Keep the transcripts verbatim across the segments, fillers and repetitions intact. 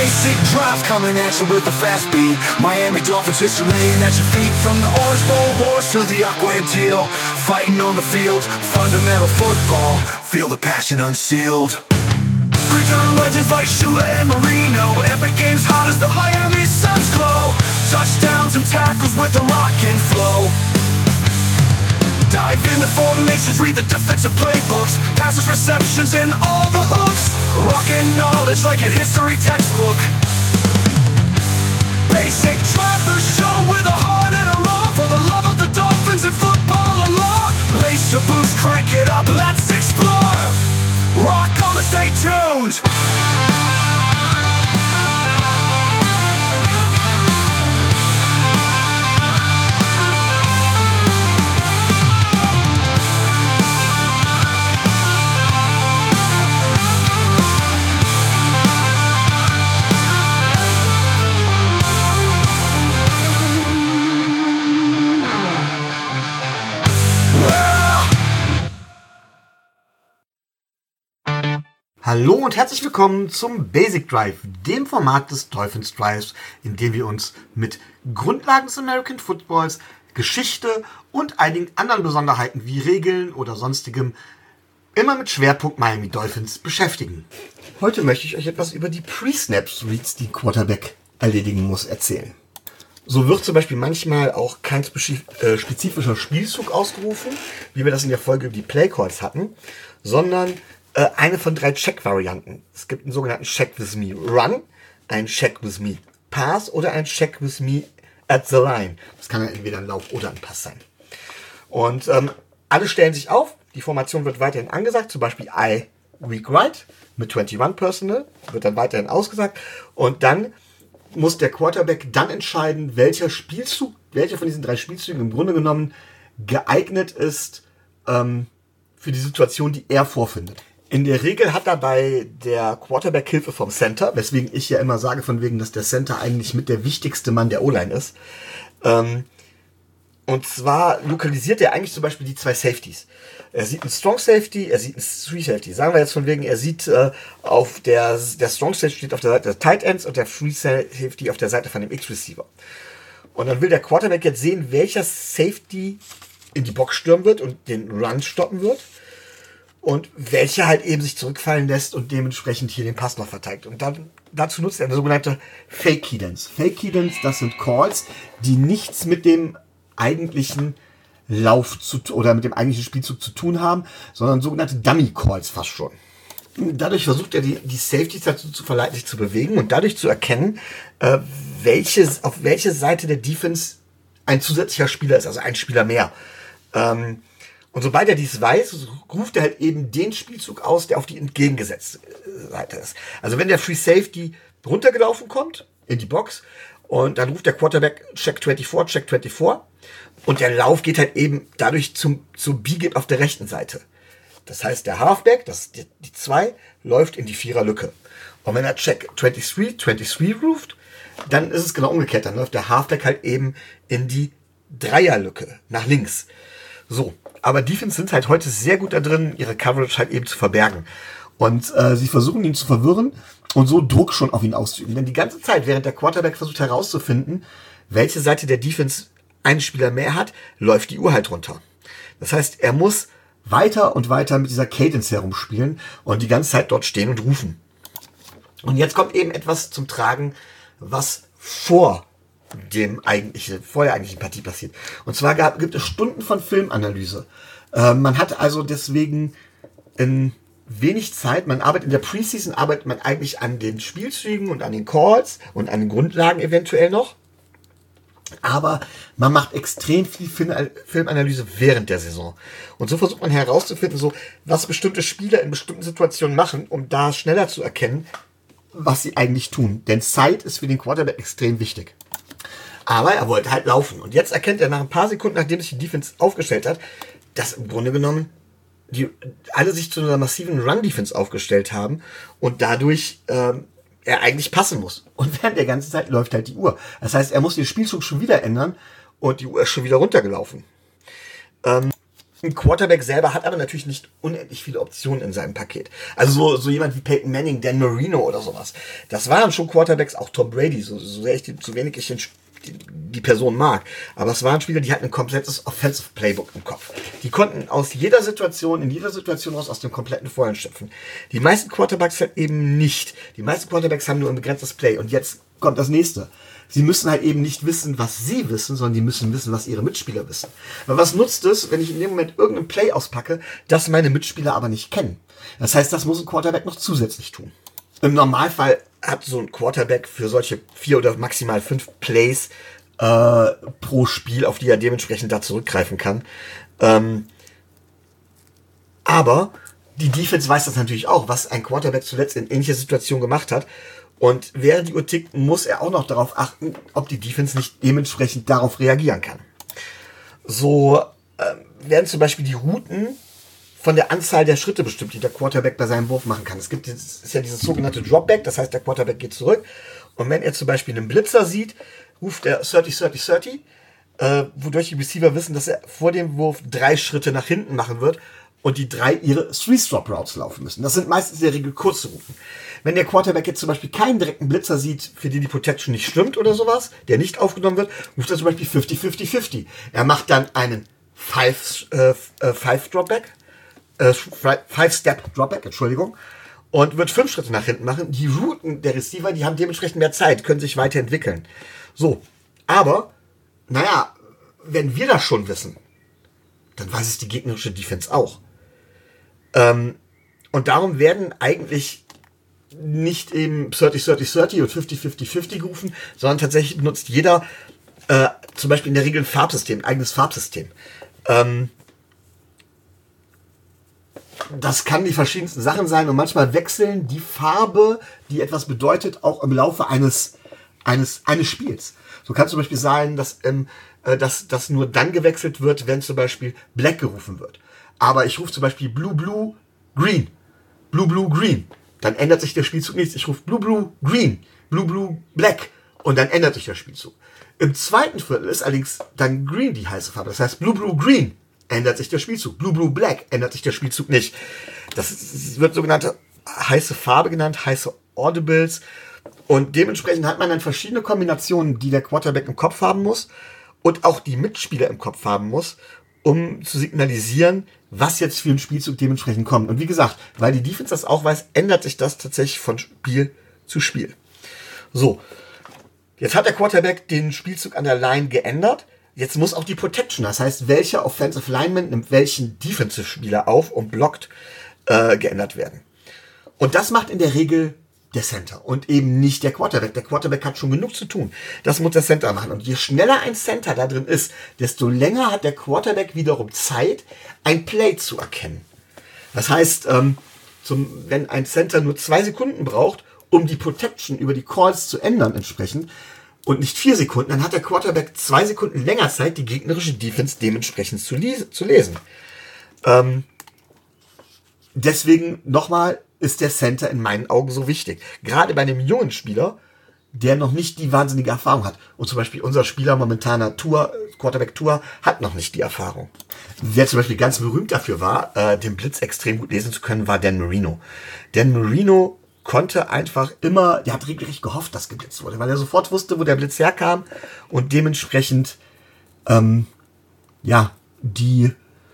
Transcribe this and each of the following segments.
Basic drive coming at you with a fast beat. Miami Dolphins history laying at your feet. From the Orange Bowl wars to the aqua and teal. Fighting on the field, fundamental football. Feel the passion unsealed. Return legends like Shula and Marino. Epic games hot as the Miami Suns glow. Touchdowns and tackles with the rock and flow. Dive into formations, read the defensive playbooks. Passes, receptions, and all the hooks. Rockin' knowledge like a history textbook. Basic drive the show with a heart and a love for the love of the Dolphins and football alone. Lace your boots, crank it up, let's explore. Rock on and stay tuned. Hallo und herzlich willkommen zum Basic Drive, dem Format des Dolphins Drives, in dem wir uns mit Grundlagen des American Footballs, Geschichte und einigen anderen Besonderheiten wie Regeln oder sonstigem immer mit Schwerpunkt Miami Dolphins beschäftigen. Heute möchte ich euch etwas über die Pre-Snap-Reads, die ein Quarterback erledigen muss, erzählen. So wird zum Beispiel manchmal auch kein spezifischer Spielzug ausgerufen, wie wir das in der Folge über die Playcalls hatten, sondern eine von drei Check-Varianten. Es gibt einen sogenannten Check with me Run, einen Check with me Pass oder einen Check with me at the line. Das kann ja entweder ein Lauf oder ein Pass sein. Und ähm, alle stellen sich auf, die Formation wird weiterhin angesagt, zum Beispiel I weak right mit einundzwanzig Personal, wird dann weiterhin ausgesagt und dann muss der Quarterback dann entscheiden, welcher Spielzug, welcher von diesen drei Spielzügen im Grunde genommen geeignet ist ähm, für die Situation, die er vorfindet. In der Regel hat dabei der Quarterback Hilfe vom Center, weswegen ich ja immer sage, von wegen, dass der Center eigentlich mit der wichtigste Mann der O-Line ist. Ähm, und zwar lokalisiert er eigentlich zum Beispiel die zwei Safeties. Er sieht einen Strong Safety, er sieht einen Free Safety. Sagen wir jetzt von wegen, er sieht äh, auf der, der Strong Safety steht auf der Seite der Tight Ends und der Free Safety auf der Seite von dem X-Receiver. Und dann will der Quarterback jetzt sehen, welcher Safety in die Box stürmen wird und den Run stoppen wird. Und welcher halt eben sich zurückfallen lässt und dementsprechend hier den Pass noch verteidigt. Und dann, dazu nutzt er eine sogenannte Fake Cadence. Fake Cadence, das sind Calls, die nichts mit dem eigentlichen Lauf zu, oder mit dem eigentlichen Spielzug zu tun haben, sondern sogenannte Dummy Calls fast schon. Dadurch versucht er die, die Safeties dazu zu verleiten, sich zu bewegen und dadurch zu erkennen, äh, welche, auf welche Seite der Defense ein zusätzlicher Spieler ist, also ein Spieler mehr. Ähm, Und sobald er dies weiß, ruft er halt eben den Spielzug aus, der auf die entgegengesetzte Seite ist. Also wenn der Free Safety runtergelaufen kommt in die Box und dann ruft der Quarterback Check vierundzwanzig, Check vierundzwanzig und der Lauf geht halt eben dadurch zum, zum B-Gap auf der rechten Seite. Das heißt, der Halfback, das ist die zwei, läuft in die Viererlücke. Und wenn er Check dreiundzwanzig, zweiundzwanzig ruft, dann ist es genau umgekehrt. Dann läuft der Halfback halt eben in die Dreierlücke nach links. So, aber Defense sind halt heute sehr gut da drin, ihre Coverage halt eben zu verbergen. Und äh, sie versuchen ihn zu verwirren und so Druck schon auf ihn auszuüben. Denn die ganze Zeit, während der Quarterback versucht herauszufinden, welche Seite der Defense einen Spieler mehr hat, läuft die Uhr halt runter. Das heißt, er muss weiter und weiter mit dieser Cadence herumspielen und die ganze Zeit dort stehen und rufen. Und jetzt kommt eben etwas zum Tragen, was vor dem eigentlichen, vor der eigentlichen Partie passiert. Und zwar gab, gibt es Stunden von Filmanalyse. Äh, man hat also deswegen in wenig Zeit, man arbeitet in der Preseason, arbeitet man eigentlich an den Spielzügen und an den Calls und an den Grundlagen eventuell noch. Aber man macht extrem viel Filmanalyse während der Saison. Und so versucht man herauszufinden, so, was bestimmte Spieler in bestimmten Situationen machen, um da schneller zu erkennen, was sie eigentlich tun. Denn Zeit ist für den Quarterback extrem wichtig. Aber er wollte halt laufen. Und jetzt erkennt er nach ein paar Sekunden, nachdem sich die Defense aufgestellt hat, dass im Grunde genommen die alle sich zu einer massiven Run-Defense aufgestellt haben und dadurch ähm, er eigentlich passen muss. Und während der ganzen Zeit läuft halt die Uhr. Das heißt, er muss den Spielzug schon wieder ändern und die Uhr ist schon wieder runtergelaufen. Ähm, Ein Quarterback selber hat aber natürlich nicht unendlich viele Optionen in seinem Paket. Also so, so jemand wie Peyton Manning, Dan Marino oder sowas. Das waren schon Quarterbacks, auch Tom Brady, so, so sehr ich die, so wenig ich den, die, die Person mag. Aber es waren Spieler, die hatten ein komplettes Offensive Playbook im Kopf. Die konnten aus jeder Situation, in jeder Situation raus aus dem kompletten Vollen schöpfen. Die meisten Quarterbacks halt eben nicht. Die meisten Quarterbacks haben nur ein begrenztes Play. Und jetzt kommt das nächste. Sie müssen halt eben nicht wissen, was sie wissen, sondern die müssen wissen, was ihre Mitspieler wissen. Aber was nutzt es, wenn ich in dem Moment irgendein Play auspacke, das meine Mitspieler aber nicht kennen? Das heißt, das muss ein Quarterback noch zusätzlich tun. Im Normalfall hat so ein Quarterback für solche vier oder maximal fünf Plays äh, pro Spiel, auf die er dementsprechend da zurückgreifen kann. Ähm, aber die Defense weiß das natürlich auch, was ein Quarterback zuletzt in ähnlicher Situation gemacht hat. Und während die Uhr tickt, muss er auch noch darauf achten, ob die Defense nicht dementsprechend darauf reagieren kann. So äh, werden zum Beispiel die Routen von der Anzahl der Schritte bestimmt, die der Quarterback bei seinem Wurf machen kann. Es gibt es ist ja dieses sogenannte Dropback, das heißt, der Quarterback geht zurück. Und wenn er zum Beispiel einen Blitzer sieht, ruft er dreißig, dreißig, dreißig, äh, wodurch die Receiver wissen, dass er vor dem Wurf drei Schritte nach hinten machen wird und die drei ihre Three-Stop-Routes laufen müssen. Das sind meistens in der Regel kurze Routen. Wenn der Quarterback jetzt zum Beispiel keinen direkten Blitzer sieht, für den die Protection nicht stimmt oder sowas, der nicht aufgenommen wird, ruft er zum Beispiel fünfzig, fünfzig, fünfzig. Er macht dann einen Five-Dropback, äh, Five-Step-Dropback, Entschuldigung, und wird fünf Schritte nach hinten machen. Die Routen der Receiver, die haben dementsprechend mehr Zeit, können sich weiterentwickeln. So, aber, naja, wenn wir das schon wissen, dann weiß es die gegnerische Defense auch. Ähm, und darum werden eigentlich nicht eben dreißig, dreißig, dreißig und fünfzig, fünfzig, fünfzig gerufen, sondern tatsächlich benutzt jeder äh, zum Beispiel in der Regel ein Farbsystem, ein eigenes Farbsystem. Ähm, das kann die verschiedensten Sachen sein und manchmal wechseln die Farbe, die etwas bedeutet, auch im Laufe eines, eines, eines Spiels. So kann zum Beispiel sein, dass, ähm, äh, dass, dass nur dann gewechselt wird, wenn zum Beispiel Black gerufen wird. Aber ich rufe zum Beispiel Blue, Blue, Green. Blue, Blue, Green. Dann ändert sich der Spielzug nicht. Ich rufe Blue, Blue, Green, Blue, Blue, Black und dann ändert sich der Spielzug. Im zweiten Viertel ist allerdings dann Green die heiße Farbe. Das heißt Blue, Blue, Green ändert sich der Spielzug. Blue, Blue, Black ändert sich der Spielzug nicht. Das wird sogenannte heiße Farbe genannt, heiße Audibles. Und dementsprechend hat man dann verschiedene Kombinationen, die der Quarterback im Kopf haben muss und auch die Mitspieler im Kopf haben muss, um zu signalisieren, was jetzt für ein Spielzug dementsprechend kommt. Und wie gesagt, weil die Defense das auch weiß, ändert sich das tatsächlich von Spiel zu Spiel. So, jetzt hat der Quarterback den Spielzug an der Line geändert. Jetzt muss auch die Protection, das heißt, welcher Offensive Lineman nimmt welchen Defensive-Spieler auf und blockt, äh, geändert werden. Und das macht in der Regel der Center und eben nicht der Quarterback. Der Quarterback hat schon genug zu tun. Das muss der Center machen. Und je schneller ein Center da drin ist, desto länger hat der Quarterback wiederum Zeit, ein Play zu erkennen. Das heißt, ähm, zum, wenn ein Center nur zwei Sekunden braucht, um die Protection über die Calls zu ändern entsprechend, und nicht vier Sekunden, dann hat der Quarterback zwei Sekunden länger Zeit, die gegnerische Defense dementsprechend zu, les- zu lesen. Ähm, deswegen nochmal, ist der Center in meinen Augen so wichtig. Gerade bei einem jungen Spieler, der noch nicht die wahnsinnige Erfahrung hat. Und zum Beispiel unser Spieler momentaner Tour, Quarterback Tour, hat noch nicht die Erfahrung. Wer zum Beispiel ganz berühmt dafür war, äh, den Blitz extrem gut lesen zu können, war Dan Marino. Dan Marino konnte einfach immer, der hat regelrecht gehofft, dass geblitzt wurde, weil er sofort wusste, wo der Blitz herkam und dementsprechend ähm, ja, die,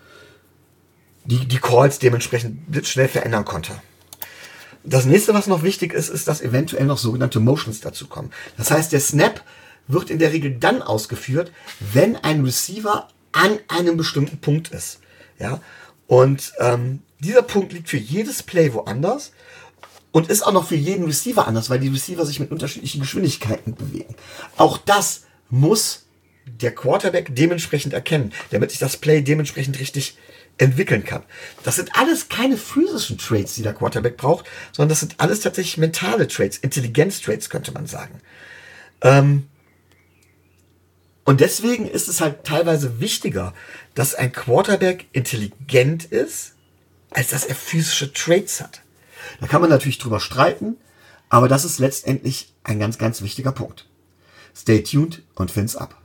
die, die Calls dementsprechend blitzschnell verändern konnte. Das nächste, was noch wichtig ist, ist, dass eventuell noch sogenannte Motions dazu kommen. Das heißt, der Snap wird in der Regel dann ausgeführt, wenn ein Receiver an einem bestimmten Punkt ist. Ja? Und ähm, dieser Punkt liegt für jedes Play woanders und ist auch noch für jeden Receiver anders, weil die Receiver sich mit unterschiedlichen Geschwindigkeiten bewegen. Auch das muss der Quarterback dementsprechend erkennen, damit sich das Play dementsprechend richtig entwickeln kann. Das sind alles keine physischen Traits, die der Quarterback braucht, sondern das sind alles tatsächlich mentale Traits, Intelligenz-Traits könnte man sagen. Ähm und deswegen ist es halt teilweise wichtiger, dass ein Quarterback intelligent ist, als dass er physische Traits hat. Da kann man natürlich drüber streiten, aber das ist letztendlich ein ganz, ganz wichtiger Punkt. Stay tuned und Fins ab.